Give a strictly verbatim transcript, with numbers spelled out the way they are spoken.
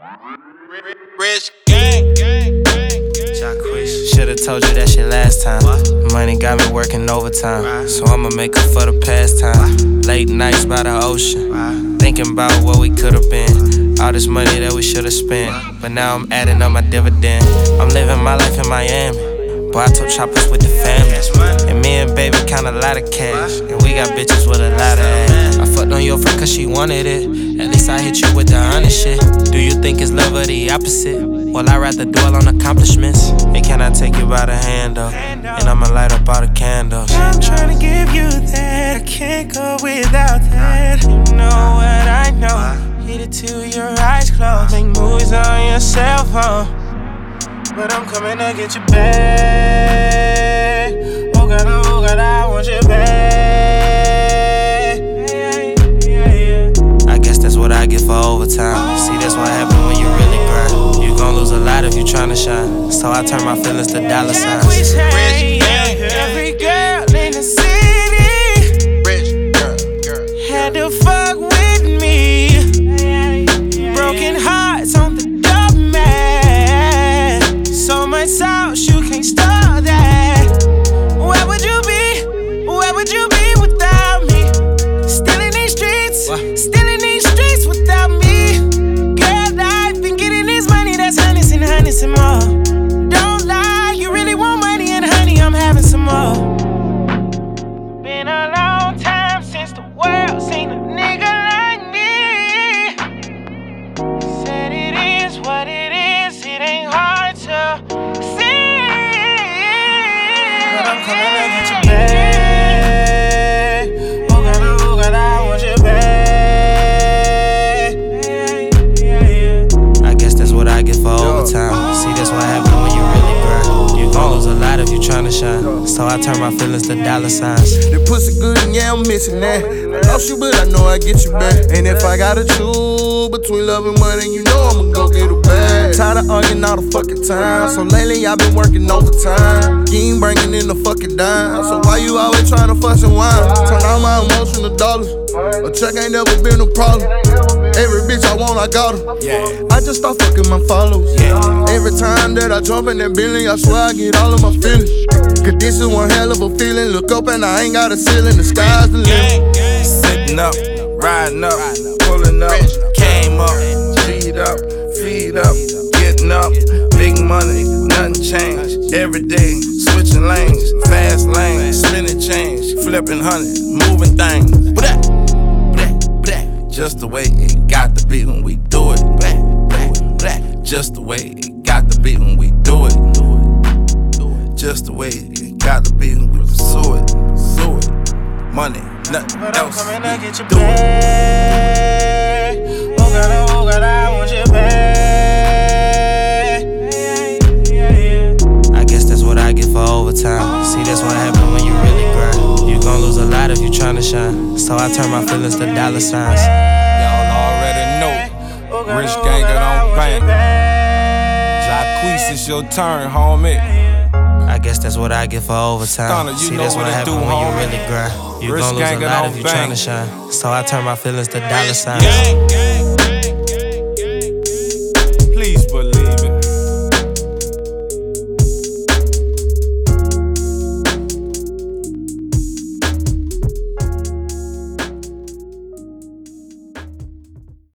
Rich gang, gang, gang, gang. Should've told you that shit last time. What? Money got me working overtime, right. So I'ma make up for the past time. Right. Late nights by the ocean, right. Thinking about what we could've been. All this money that we should've spent, right. But now I'm adding up my dividend. I'm living my life in Miami. Boy, I told choppers with the family. And me and baby count a lot of cash. And we got bitches with a lot of ass. I fucked on your friend cause she wanted it. At least I hit you with the honest shit. Do you think it's love or the opposite? Well, I'd rather dwell on accomplishments. Hey, can I take you by the hand though? And I'ma light up all the candles. I'm trying to give you that. I can't go without that. You know what I know. Hit it till your eyes closed. Make movies on your cell phone. But I'm coming to get you back. Oh God, oh God, I want you back. I guess that's what I get for overtime. See, that's what happens when you really grind. You gon' lose a lot if you tryna shine. So I turn my feelings to dollar signs. Rich gang, every girl in the city. Rich girl, girl, had to fuck with me. Broken hearts on the so much sauce, you can't stop that. Where would you be? Where would you be without me? Still in these streets, what? Still in these streets without me. Girl, I've been getting this money, that's hundreds and hundreds and more. Don't lie, you really want money and honey, I'm having some more. Been a long time since the world seen a nigga like me. Said it is what it is, it ain't hard to see. But I'm coming to get you back. Oh God, oh God, I want you back. I guess that's what I get for overtime. See, that's what happens when you really grind. You gon' lose a lot if you tryna shine. So I turn my feelings to dollar signs. The pussy good and yeah, I'm missing that. I lost you, but I know I get you back. And if I gotta choose between love and money, you know I'ma go get it back. Tired of arguing all the fucking time. So lately I've been working overtime. You ain't bringing in the fucking dime. So why you always trying to fuss and whine? Turn all my emotional dollars. A check ain't never been a problem. Every bitch I want, I got her. Yeah. I just start fucking my follows. Yeah. Every time that I jump in that building, I swear I get all of my feelings. Cause this is one hell of a feeling. Look up and I ain't got a ceiling. The sky's the limit. Sitting up, riding up, pulling up, came up, feed up, feed up, getting up, big money, nothing changed. Every day, switching lanes, fast lanes, spinning change, flipping honey, moving things. Blah, blah, blah. Just the way it got to be when we do it. Blah, blah, blah. Just the way it got to be when we do it. Just the way it got to be when we pursue it. Pursue it. Money, nothing but else. I'm coming to get you back. Oh God, oh God, I want you back. I guess that's what I get for overtime. See, that's what happens when you really grind. You gon' lose a lot if you tryna shine. So I turn my feelings to dollar signs. Y'all already know. Rich gang got on bang. Jacquees, it's your turn, homie. I guess that's what I get for overtime. Stunner, you See, know that's what what it happens do, when homie. you really grind. You Rich gon' lose a gang got lot on if you bang. tryna shine. So I turn my feelings to dollar signs. Gang, gang.